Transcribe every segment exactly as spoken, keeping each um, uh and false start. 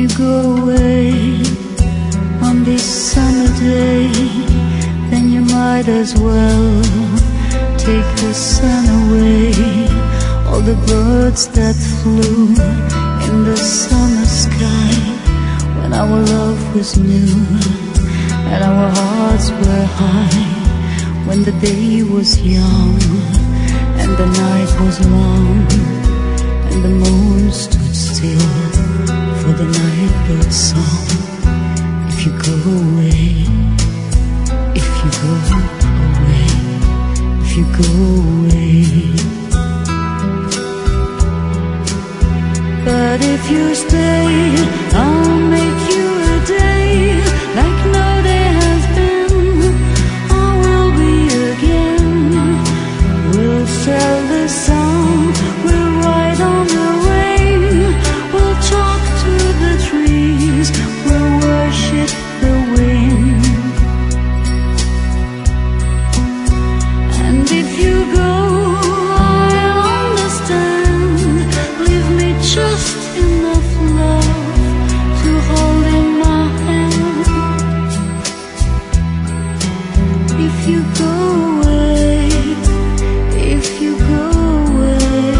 you go away on this summer day, then you might as well take the sun away. All the birds that flew in the summer sky, when our love was new and our hearts were high, when the day was young and the night was long, and the moon stood still for the nightbird's song. If you go away, if you go away, if you go away. But if you stay, I'll make you a day like no day has been. I will be again. We'll sail the sun, we'll ride on the rain, we'll talk to the trees, we'll worship the wind. And if you go, I'll understand. Leave me just enough love to hold in my hand. If you go away, if you go away.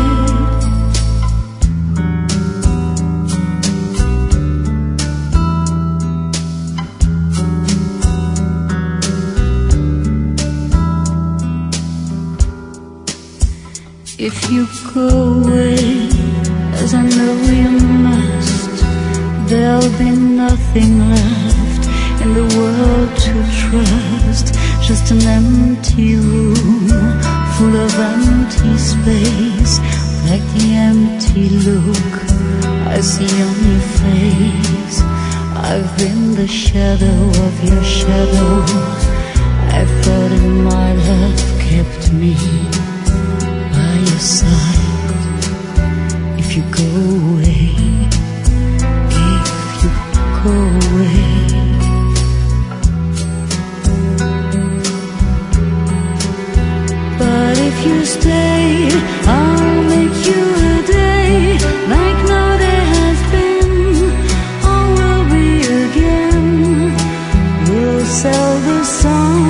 If you go away, as I know you must, there'll be nothing left in the world to trust. Just an empty room full of empty space, like the empty look I see on your face. I've been the shadow of your shadow. I thought it might have kept me by your side. If you go away, if you go away. But if you stay, I'll make you a day like no day has been. I will be again. We'll sail the sun,